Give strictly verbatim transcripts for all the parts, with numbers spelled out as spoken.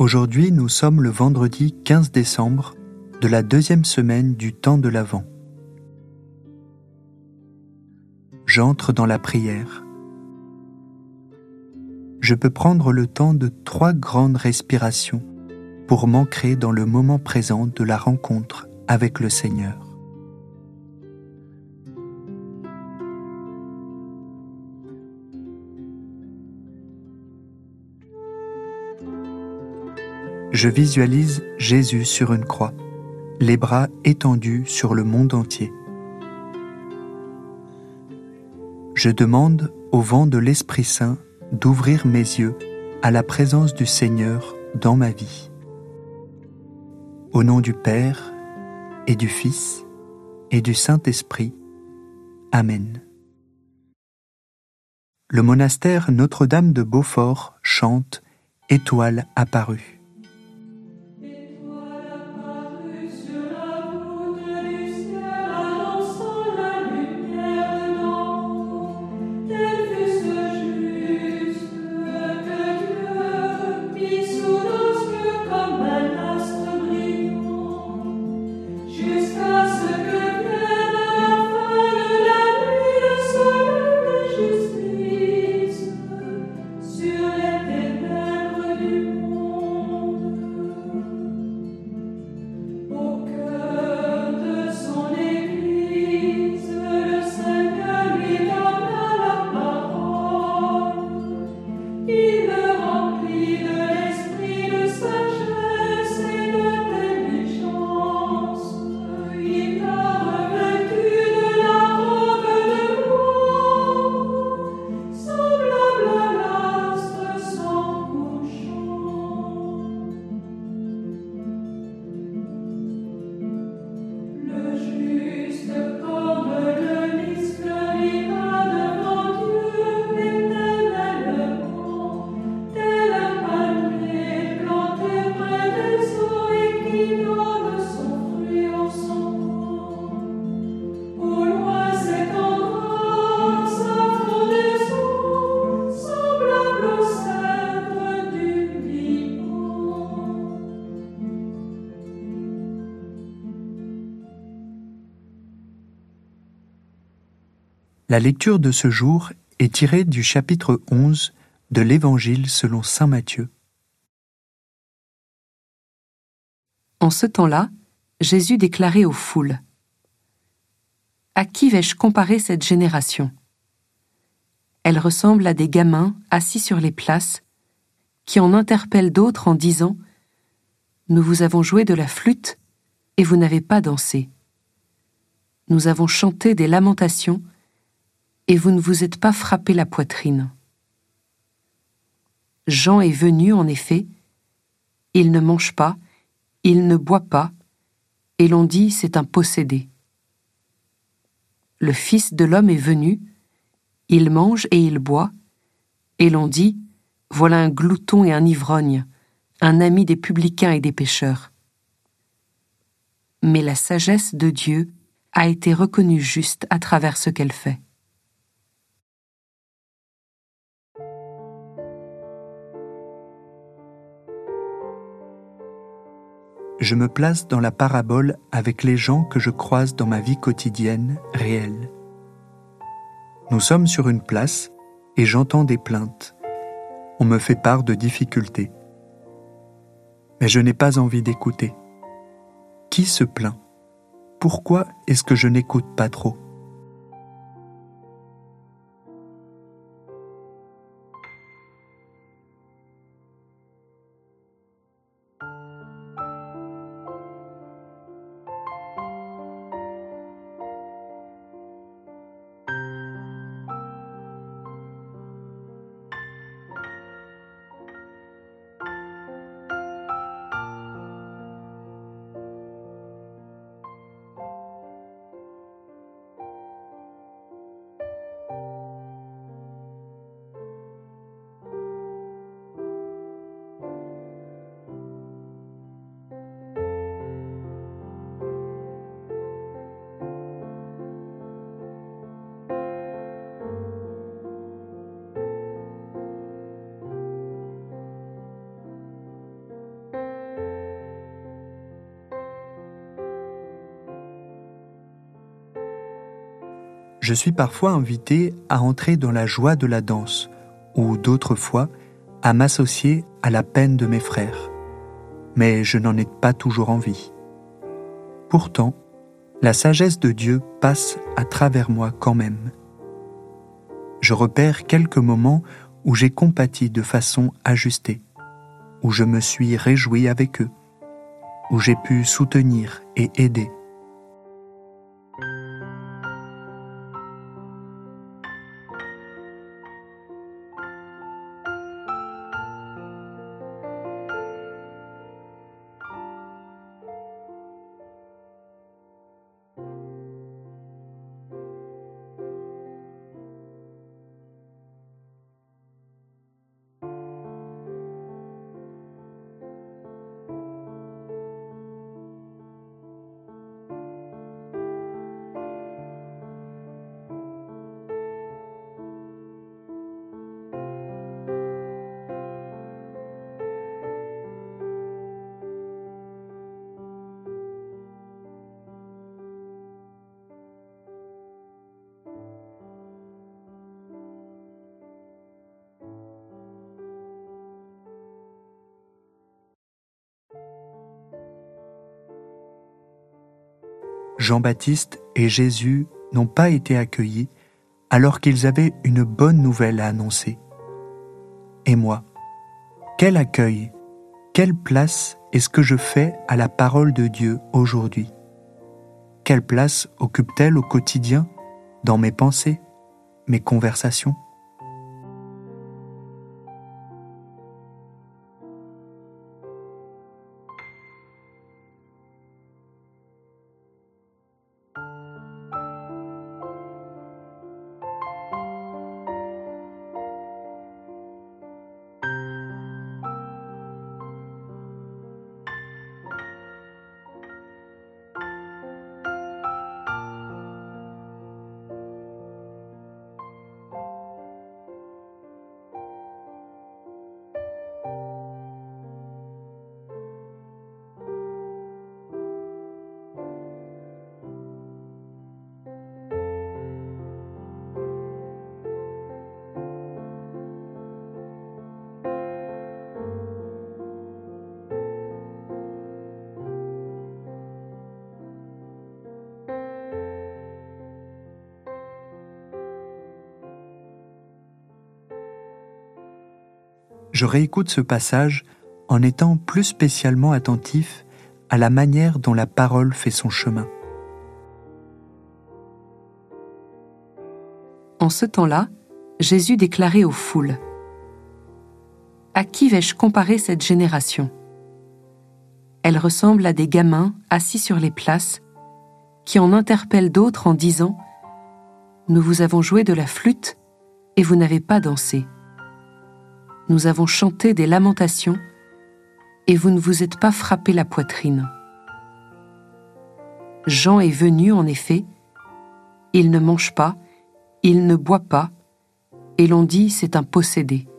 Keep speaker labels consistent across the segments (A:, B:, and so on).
A: Aujourd'hui, nous sommes le vendredi quinze décembre de la deuxième semaine du temps de l'Avent. J'entre dans la prière. Je peux prendre le temps de trois grandes respirations pour m'ancrer dans le moment présent de la rencontre avec le Seigneur. Je visualise Jésus sur une croix, les bras étendus sur le monde entier. Je demande au vent de l'Esprit Saint d'ouvrir mes yeux à la présence du Seigneur dans ma vie. Au nom du Père et du Fils et du Saint-Esprit. Amen. Le monastère Notre-Dame de Beaufort chante « Étoile apparue ». La lecture de ce jour est tirée du chapitre onze de l'Évangile selon saint Matthieu.
B: En ce temps-là, Jésus déclarait aux foules : « À qui vais-je comparer cette génération ? Elle ressemble à des gamins assis sur les places, qui en interpellent d'autres en disant : Nous vous avons joué de la flûte, et vous n'avez pas dansé. Nous avons chanté des lamentations, et vous ne vous êtes pas frappé la poitrine. Jean est venu, en effet, il ne mange pas, il ne boit pas, et l'on dit c'est un possédé. Le Fils de l'homme est venu, il mange et il boit, et l'on dit voilà un glouton et un ivrogne, un ami des publicains et des pécheurs. Mais la sagesse de Dieu a été reconnue juste à travers ce qu'elle fait.
A: Je me place dans la parabole avec les gens que je croise dans ma vie quotidienne, réelle. Nous sommes sur une place et j'entends des plaintes. On me fait part de difficultés. Mais je n'ai pas envie d'écouter. Qui se plaint ? Pourquoi est-ce que je n'écoute pas trop ? Je suis parfois invité à entrer dans la joie de la danse, ou d'autres fois à m'associer à la peine de mes frères. Mais je n'en ai pas toujours envie. Pourtant, la sagesse de Dieu passe à travers moi quand même. Je repère quelques moments où j'ai compati de façon ajustée, où je me suis réjoui avec eux, où j'ai pu soutenir et aider. Jean-Baptiste et Jésus n'ont pas été accueillis alors qu'ils avaient une bonne nouvelle à annoncer. Et moi, quel accueil, quelle place est-ce que je fais à la parole de Dieu aujourd'hui? Quelle place occupe-t-elle au quotidien, dans mes pensées, mes conversations? Je réécoute ce passage en étant plus spécialement attentif à la manière dont la parole fait son chemin.
B: En ce temps-là, Jésus déclarait aux foules : « À qui vais-je comparer cette génération ? Elle ressemble à des gamins assis sur les places, qui en interpellent d'autres en disant : Nous vous avons joué de la flûte, et vous n'avez pas dansé. Nous avons chanté des lamentations, et vous ne vous êtes pas frappé la poitrine. Jean est venu, en effet, il ne mange pas, il ne boit pas, et l'on dit c'est un possédé.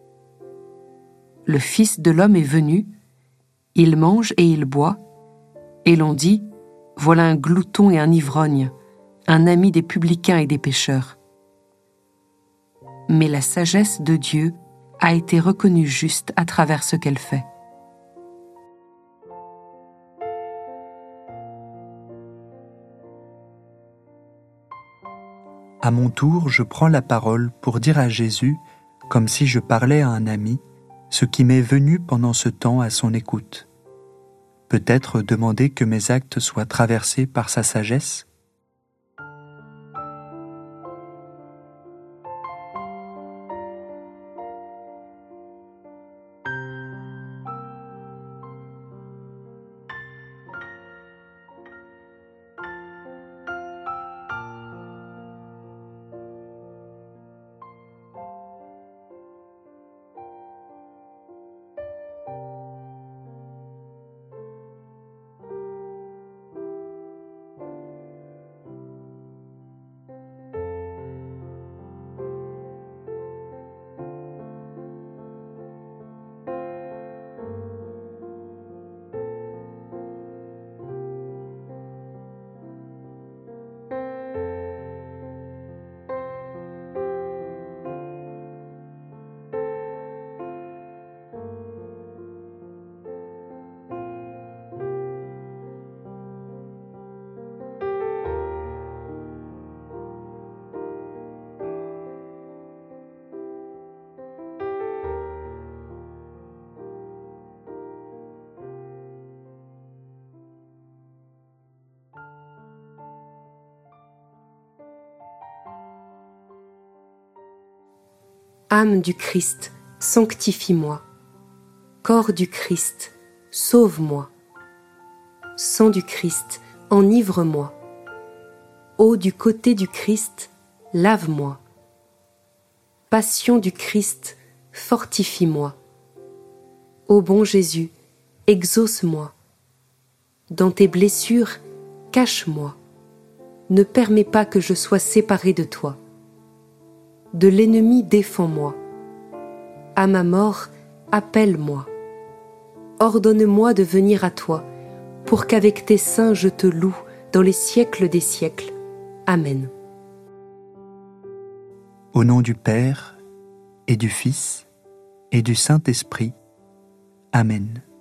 B: Le Fils de l'homme est venu, il mange et il boit, et l'on dit voilà un glouton et un ivrogne, un ami des publicains et des pécheurs. Mais la sagesse de Dieu a été reconnue juste à travers ce qu'elle fait.
A: À mon tour, je prends la parole pour dire à Jésus, comme si je parlais à un ami, ce qui m'est venu pendant ce temps à son écoute. Peut-être demander que mes actes soient traversés par sa sagesse ?
B: Âme du Christ, sanctifie-moi. Corps du Christ, sauve-moi. Sang du Christ, enivre-moi. Eau du côté du Christ, lave-moi. Passion du Christ, fortifie-moi. Ô bon Jésus, exauce-moi. Dans tes blessures, cache-moi. Ne permets pas que je sois séparé de toi. De l'ennemi, défends-moi. À ma mort, appelle-moi. Ordonne-moi de venir à toi, pour qu'avec tes saints je te loue dans les siècles des siècles. Amen.
A: Au nom du Père, et du Fils, et du Saint-Esprit. Amen.